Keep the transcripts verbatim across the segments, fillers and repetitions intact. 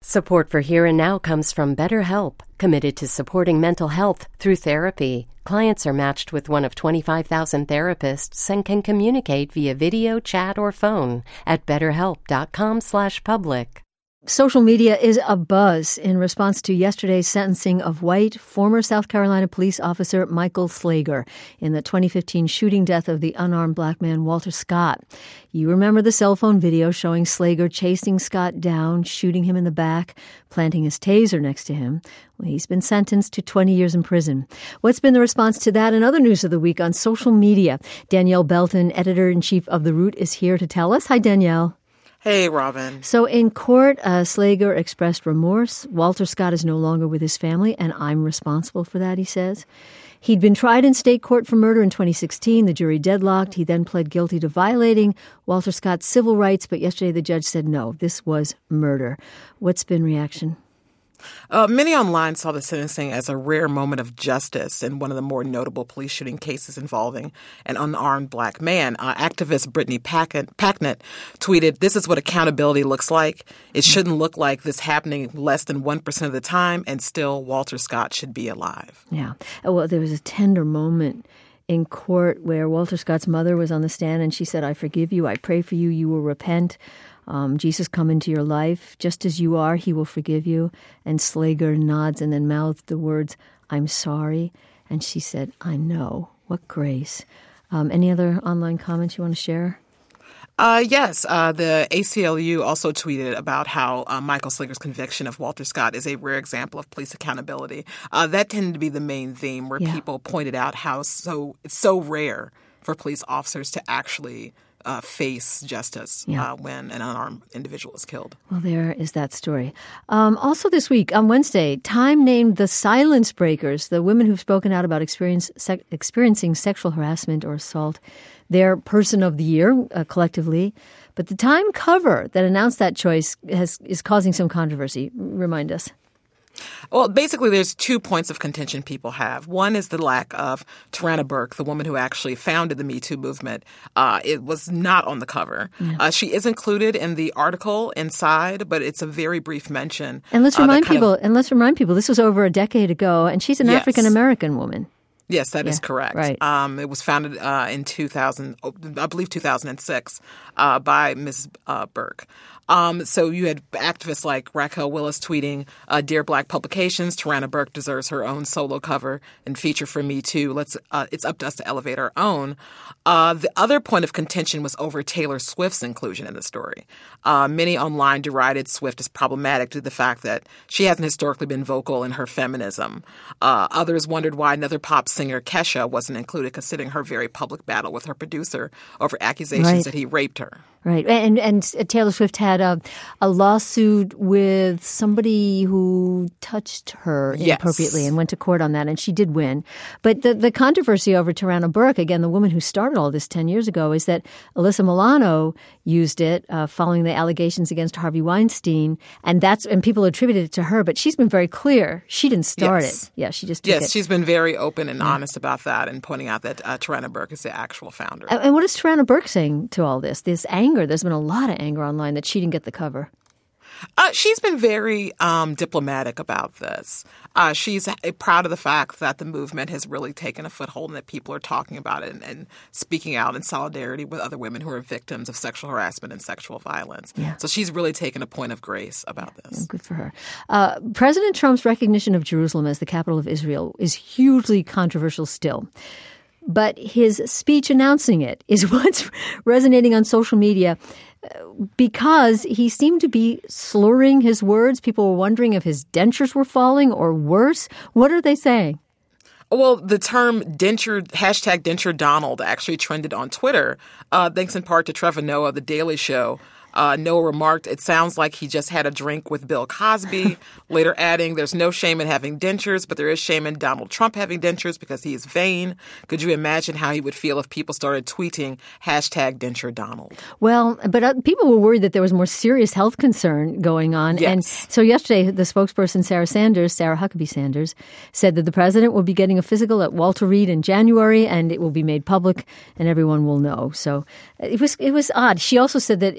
Support for Here and Now comes from BetterHelp, committed to supporting mental health through therapy. Clients are matched with one of twenty-five thousand therapists and can communicate via video, chat, or phone at betterhelp.com slash public. Social media is abuzz in response to yesterday's sentencing of white former South Carolina police officer Michael Slager in the twenty fifteen shooting death of the unarmed black man Walter Scott. You remember the cell phone video showing Slager chasing Scott down, shooting him in the back, planting his taser next to him. Well, he's been sentenced to twenty years in prison. What's been the response to that and other news of the week on social media? Danielle Belton, editor-in-chief of The Root, is here to tell us. Hi, Danielle. Hey, Robin. So in court, uh, Slager expressed remorse. Walter Scott is no longer with his family, and I'm responsible for that, he says. He'd been tried in state court for murder in twenty sixteen. The jury deadlocked. He then pled guilty to violating Walter Scott's civil rights, but yesterday the judge said no, this was murder. What's been reaction? Uh, many online saw the sentencing as a rare moment of justice in one of the more notable police shooting cases involving an unarmed black man. Uh, activist Brittany Packnett, Packnett tweeted, "This is what accountability looks like. It shouldn't look like this happening less than one percent of the time, and still Walter Scott should be alive." Yeah. Well, there was a tender moment in court where Walter Scott's mother was on the stand and she said, "I forgive you. I pray for you. You will repent. Um, Jesus, come into your life. Just as you are, he will forgive you." And Slager nods and then mouthed the words, "I'm sorry." And she said, "I know." What grace. Um, any other online comments you want to share? Uh, yes. Uh, the A C L U also tweeted about how uh, Michael Slager's conviction of Walter Scott is a rare example of police accountability. Uh, that tended to be the main theme where yeah. people pointed out how so it's so rare for police officers to actually Uh, face justice yeah. uh, when an unarmed individual is killed. Well, there is that story. Um, also this week, on Wednesday, Time named the Silence Breakers, the women who've spoken out about experience, sec- experiencing sexual harassment or assault, their Person of the Year uh, collectively. But the Time cover that announced that choice has is causing some controversy. Remind us. Well, basically, there's two points of contention people have. One is the lack of Tarana Burke, the woman who actually founded the Me Too movement. Uh, it was not on the cover. Yeah. Uh, she is included in the article inside, but it's a very brief mention. And let's remind uh, people. Of, and let's remind people, this was over a decade ago, and she's an yes. African American woman. Yes, that yeah, is correct. Right. Um, it was founded uh, in two thousand, I believe two thousand six, uh, by Missus Uh, Burke. Um, so you had activists like Raquel Willis tweeting, uh, "Dear Black Publications, Tarana Burke deserves her own solo cover and feature for Me Too. Let's, uh, it's up to us to elevate our own." Uh, the other point of contention was over Taylor Swift's inclusion in the story. Uh, many online derided Swift as problematic due to the fact that she hasn't historically been vocal in her feminism. Uh, others wondered why another pop singer, Kesha, wasn't included, considering her very public battle with her producer over accusations right. that he raped her. Right. And and Taylor Swift had a, a lawsuit with somebody who touched her yes. inappropriately and went to court on that, and she did win. But the, the controversy over Tarana Burke, again, the woman who started all this ten years ago, is that Alyssa Milano used it uh, following the allegations against Harvey Weinstein, and that's and people attributed it to her, but she's been very clear. She didn't start yes. it. Yeah, she just took Yes, it. she's been very open and yeah. honest about that and pointing out that uh, Tarana Burke is the actual founder. And, and what is Tarana Burke saying to all this? This anger. There's been a lot of anger online that she didn't get the cover. Uh, she's been very um, diplomatic about this. Uh, she's proud of the fact that the movement has really taken a foothold and that people are talking about it and, and speaking out in solidarity with other women who are victims of sexual harassment and sexual violence. Yeah. So she's really taken a point of grace about this. Good for her. Uh, President Trump's recognition of Jerusalem as the capital of Israel is hugely controversial still. But his speech announcing it is what's resonating on social media because he seemed to be slurring his words. People were wondering if his dentures were falling or worse. What are they saying? Well, the term denture, hashtag denture Donald actually trended on Twitter, uh, thanks in part to Trevor Noah of The Daily Show. Uh, Noah remarked, "It sounds like he just had a drink with Bill Cosby," later adding, "There's no shame in having dentures, but there is shame in Donald Trump having dentures because he is vain. Could you imagine how he would feel if people started tweeting hashtag denture Donald?" Well, but uh, people were worried that there was more serious health concern going on. Yes. And so yesterday, the spokesperson, Sarah Sanders, Sarah Huckabee Sanders, said that the president will be getting a physical at Walter Reed in January, and it will be made public, and everyone will know. So it was it was odd. She also said that it wasn't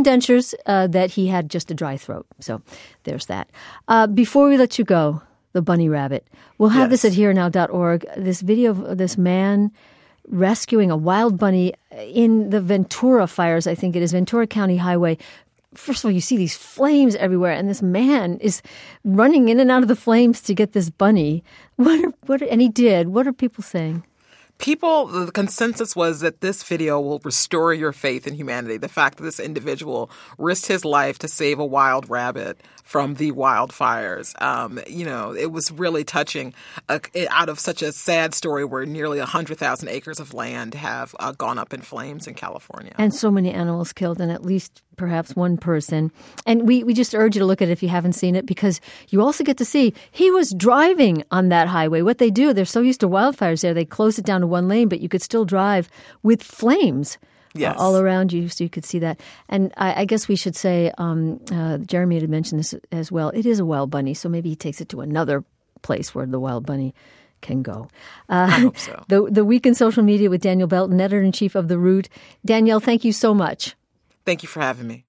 and dentures uh, that he had just a dry throat. So there's that. Uh, before we let you go, the bunny rabbit, we'll have Yes. this at here now dot org, this video of this man rescuing a wild bunny in the Ventura fires, I think it is, Ventura County Highway. First of all, you see these flames everywhere, and this man is running in and out of the flames to get this bunny. What are, what are, and he did. What are people saying? People, the consensus was that this video will restore your faith in humanity. The fact that this individual risked his life to save a wild rabbit from the wildfires. Um, you know, it was really touching uh, out of such a sad story where nearly one hundred thousand acres of land have uh, gone up in flames in California. And so many animals killed, and at least perhaps one person. And we, we just urge you to look at it if you haven't seen it, because you also get to see he was driving on that highway. What they do, they're so used to wildfires there, they close it down to one lane, but you could still drive with flames. Yes. Uh, all around you, so you could see that. And I, I guess we should say, um, uh, Jeremy had mentioned this as well, it is a wild bunny, so maybe he takes it to another place where the wild bunny can go. Uh, I hope so. The, the Week in Social Media with Danielle Belton, editor-in-chief of The Root. Danielle, thank you so much. Thank you for having me.